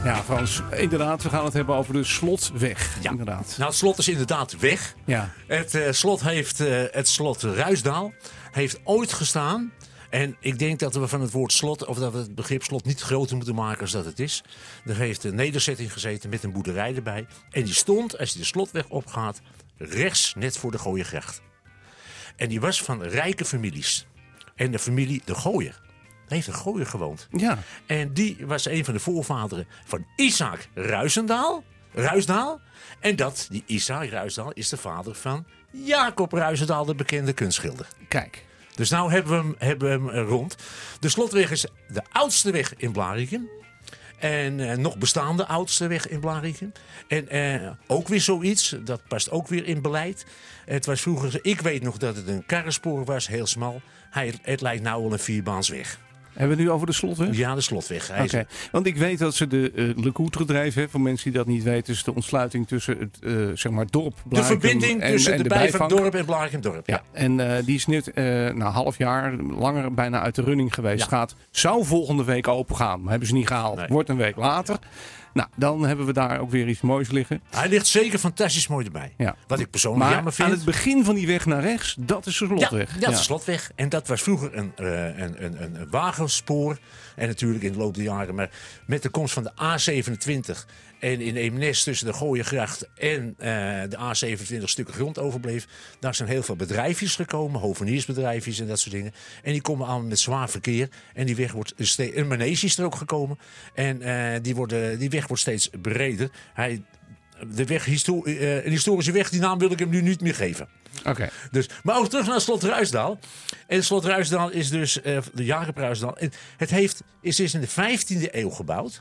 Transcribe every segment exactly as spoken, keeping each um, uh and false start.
Ja, Frans, inderdaad, we gaan het hebben over de Slotweg. Ja. Inderdaad. Nou, het slot is inderdaad weg. Ja. Het uh, slot heeft, uh, het slot Ruisdaal heeft ooit gestaan. En ik denk dat we van het woord slot, of dat we het begrip slot niet groter moeten maken als dat het is. Er heeft een nederzetting gezeten met een boerderij erbij. En die stond, als je de Slotweg opgaat, rechts net voor de Gooiergracht. En die was van rijke families. En de familie de Gooier. Daar heeft een Gooier gewoond. Ja. En die was een van de voorvaderen van Isaac Ruizendaal. Ruisdaal. En dat, die Isaac Ruisdaal, is de vader van Jacob Ruizendaal, de bekende kunstschilder. Kijk. Dus nou hebben we hem, hebben we hem rond. De Slotweg is de oudste weg in Blaricum. En uh, nog bestaande oudste weg in Blaricum. En uh, ook weer zoiets, dat past ook weer in beleid. Het was vroeger, ik weet nog dat het een karrenspoor was, heel smal. Hij, het lijkt nou wel een vierbaansweg. Hebben we het nu over de Slotweg? Ja, de Slotweg. Oké, okay. Want ik weet dat ze de uh, Le Coutre drijven. Voor mensen die dat niet weten, is de ontsluiting tussen het uh, zeg maar dorp Blaricum. De verbinding en, tussen en de, de bijvang dorp en Blaricum dorp. Ja. ja. En uh, die is net uh, na een half jaar, langer bijna uit de running geweest. Ja. Gaat, zou volgende week open gaan. Maar hebben ze niet gehaald. Nee. Wordt een week later. Ja. Nou, dan hebben we daar ook weer iets moois liggen. Hij ligt zeker fantastisch mooi erbij. Ja. Wat ik persoonlijk maar jammer vind. Aan het begin van die weg naar rechts, dat is de Slotweg. Ja, dat is de Slotweg. En dat was vroeger een, uh, een, een, een wagenspoor. En natuurlijk in de loop der jaren. Maar met de komst van de A zevenentwintig. En in Eemnes tussen de Gooiergracht en uh, de A zevenentwintig stukken grond overbleef. Daar zijn heel veel bedrijfjes gekomen. Hoveniersbedrijfjes en dat soort dingen. En die komen aan met zwaar verkeer. En die weg wordt steeds, een manege is er ook gekomen. En uh, die, worden, die weg wordt steeds breder. Hij, de weg, histo- uh, een historische weg, die naam wil ik hem nu niet meer geven. Okay. Dus, maar ook terug naar Slot Ruisdaal. En Slot Ruisdaal is dus uh, de Jacob Ruisdaal. En het heeft, is dus in de vijftiende eeuw gebouwd.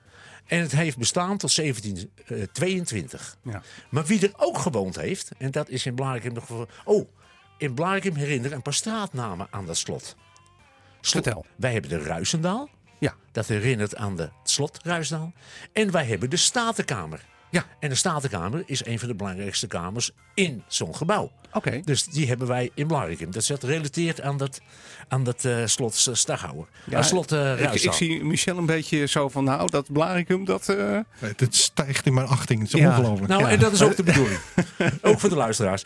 En het heeft bestaan tot zeventien tweeëntwintig. Ja. Maar wie er ook gewoond heeft, en dat is in Blaricum nog voor. Oh, in Blaricum herinneren een paar straatnamen aan dat slot. slot. Vertel. Wij hebben de Ruizendaal. Ja. Dat herinnert aan de Slot Ruisdaal. En wij hebben de Statenkamer. Ja. En de Statenkamer is een van de belangrijkste kamers in zo'n gebouw. Okay. Dus die hebben wij in Blaricum. Dat zit gerelateerd aan dat, aan dat uh, slot uh, Staghouwer. Ja, uh, slot uh, Ruisdaal. Ik, ik zie Michel een beetje zo van, nou, dat Blaricum, dat... Uh... Het, het stijgt in mijn achting. Het is ja. ongelooflijk. Nou, ja. en dat is ook de bedoeling. Ook voor de luisteraars.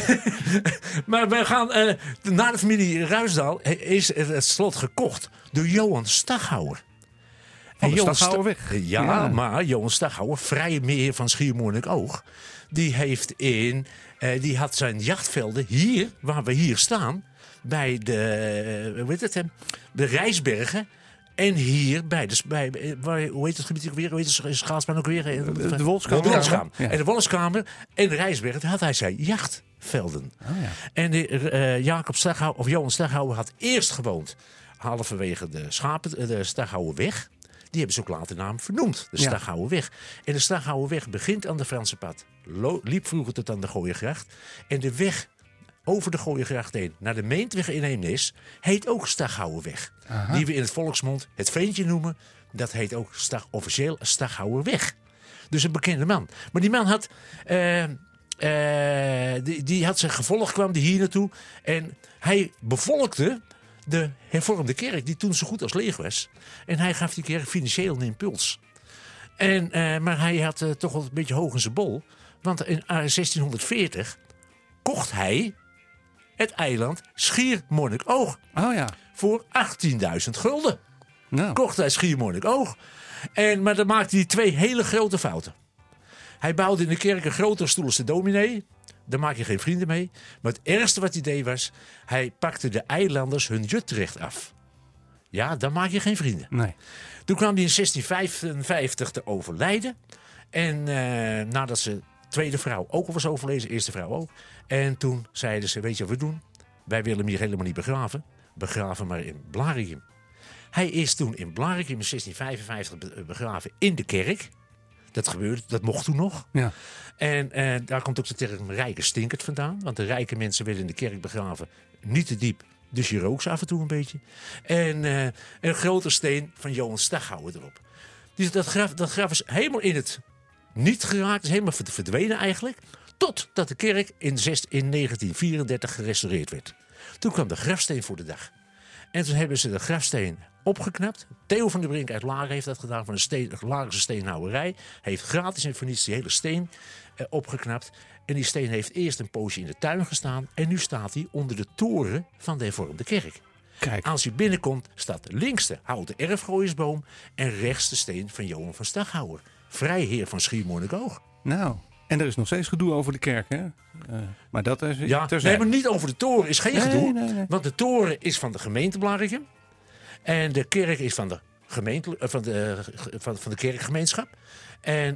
Maar we gaan... Uh, na de familie Ruisdaal is het slot gekocht door Johan Staghouwer. Van de Staghouwerweg. Ja, ja, maar Johan Staghouwer, vrij meer van Schiermonnikoog, die heeft in, uh, die had zijn jachtvelden hier, waar we hier staan, bij de, uh, hoe heet het, uh, de Rijsbergen. En hier bij de, bij, waar, hoe heet het gebied ook weer? Hoe heet het schaatsbaan ook weer? De, de, de Wolfskamer. De Wolfskamer. Ja. En de Wolfskamer en de Rijsbergen, daar had hij zijn jachtvelden. Oh, ja. En de, uh, Jacob Staghouwer, of Johan Staghouwer had eerst gewoond halverwege de Schapen, de Staghouwerweg. Die hebben ze ook later naam vernoemd. De Staghouwerweg. En de Staghouwerweg begint aan de Franse pad. Lo- liep vroeger tot aan de Gooiergracht. En de weg over de Gooiergracht heen naar de Meentweg in Eemnes heet ook Staghouwerweg. Aha. Die we in het volksmond het Veentje noemen. Dat heet ook Stag, officieel Staghouwerweg. Dus een bekende man. Maar die man had... Uh, uh, die, die had zijn gevolg, kwam die hier naartoe. En hij bevolkte de hervormde kerk, die toen zo goed als leeg was. En hij gaf die kerk financieel een impuls. En, uh, maar hij had uh, toch wel een beetje hoog in zijn bol. Want in uh, zestienhonderdveertig kocht hij het eiland Schiermonnikoog. Oh ja. Voor achttienduizend gulden. Nou. Kocht hij Schiermonnikoog. En, maar dan maakte hij twee hele grote fouten. Hij bouwde in de kerk een grotere stoel als de dominee. Daar maak je geen vrienden mee. Maar het ergste wat hij deed was, hij pakte de eilanders hun jutrecht af. Ja, daar maak je geen vrienden. Nee. Toen kwam hij in zestien vijfenvijftig te overlijden. En uh, nadat zijn tweede vrouw ook al was overleden, eerste vrouw ook. En toen zeiden ze, weet je wat we doen? Wij willen hem hier helemaal niet begraven. Begraven maar in Blaricum. Hij is toen in Blaricum in zestien vijfenvijftig begraven in de kerk. Dat gebeurde, dat mocht toen nog. Ja. En uh, daar komt ook de term rijke stinkert vandaan. Want de rijke mensen werden in de kerk begraven. Niet te diep, dus je rook ze af en toe een beetje. En uh, een grote steen van Johan Staghouwer erop. Dus dat graf, dat graf is helemaal in het niet geraakt. Is helemaal verdwenen eigenlijk. Totdat de kerk in, zes, in negentien vierendertig gerestaureerd werd. Toen kwam de grafsteen voor de dag. En toen hebben ze de grafsteen opgeknapt. Theo van der Brink uit Laren heeft dat gedaan van een steen, Larense steenhouwerij. Hij heeft gratis en voor niets die hele steen uh, opgeknapt. En die steen heeft eerst een poosje in de tuin gestaan. En nu staat hij onder de toren van de hervormde kerk. Kijk. Als je binnenkomt staat links de houten erfgooiersboom en rechts de steen van Johan van Staghouwer. Vrijheer van Schiermonnikoog. Nou, en er is nog steeds gedoe over de kerk, hè? Uh, maar dat is... Ja, nee, maar niet over de toren is geen nee, gedoe. Nee, nee. Want de toren is van de gemeente Blaricum. En de kerk is van de, gemeente, van de, van, van de kerkgemeenschap. En uh,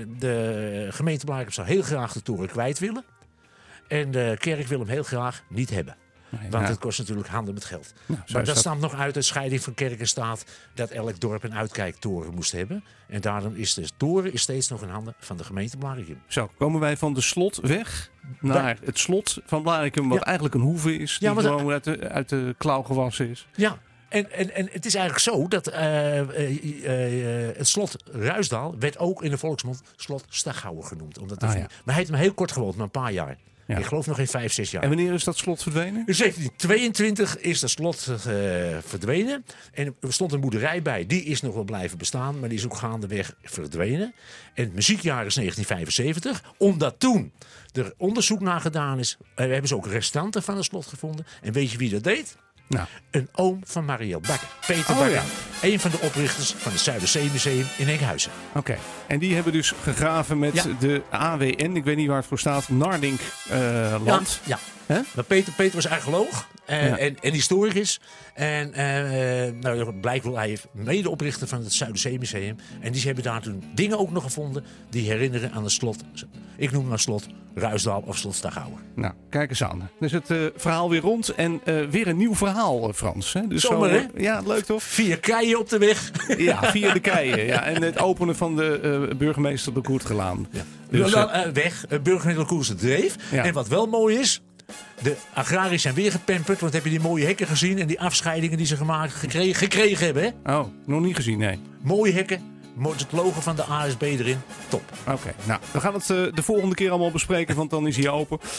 de gemeente Blaricum zou heel graag de toren kwijt willen. En de kerk wil hem heel graag niet hebben. Nee, Want ja. het kost natuurlijk handen met geld. Nou, maar dat, dat stamt nog uit de scheiding van kerk en staat. Dat elk dorp een uitkijktoren moest hebben. En daarom is de toren is steeds nog in handen van de gemeente Blaricum. Zo, komen wij van de slotweg naar ja. het slot van Blaricum. Wat ja. eigenlijk een hoeve is. Die ja, gewoon de, uit, de, uit de klauw gewassen is. Ja. En, en, en het is eigenlijk zo dat uh, uh, uh, uh, het slot Ruisdaal werd ook in de volksmond slot Staghouwer genoemd. Omdat ah, ja. Maar hij heeft hem heel kort gewoond, maar een paar jaar. Ja. Ik geloof nog in vijf, zes jaar. En wanneer is dat slot verdwenen? In zeventien tweeëntwintig is dat slot uh, verdwenen. En er stond een boerderij bij. Die is nog wel blijven bestaan. Maar die is ook gaandeweg verdwenen. En het muziekjaar is negentien vijfenzeventig. Omdat toen er onderzoek naar gedaan is. Uh, hebben ze ook restanten van het slot gevonden. En weet je wie dat deed? Nou. Een oom van Marielle Bakker. Peter oh, Bakker. Ja. Een van de oprichters van het Zuiderzeemuseum in Enkhuizen. Oké. Okay. En die hebben dus gegraven met ja. de A W N. Ik weet niet waar het voor staat. Nardink uh, land. Ja. ja. Huh? Maar Peter, Peter was archeoloog. Uh, ja. en, en historicus. En uh, nou, blijkt wel, hij heeft medeoprichter van het Zuiderzeemuseum. En die hebben daar toen dingen ook nog gevonden die herinneren aan het slot. Ik noem maar slot Ruisdaal of slot Staghouwer. Nou, kijk eens aan. Dus het uh, verhaal weer rond. En uh, weer een nieuw verhaal, Frans. Hè? Dus Zomer, zo, hè? Ja, leuk toch? Vier keien op de weg. Ja, via de keien. Ja. En het openen van de uh, burgemeester de Koertgelaan. Ja. Dus, uh, uh, weg, uh, burgemeester de Koertse dreef. Ja. En wat wel mooi is... De agrariërs zijn weer gepemperd. Want heb je die mooie hekken gezien? En die afscheidingen die ze gemaakt, gekregen, gekregen hebben. Hè? Oh, nog niet gezien, nee. Mooie hekken. Het logo van de A S B erin. Top. Oké, okay, nou, we gaan het uh, de volgende keer allemaal bespreken. Want dan is hij open.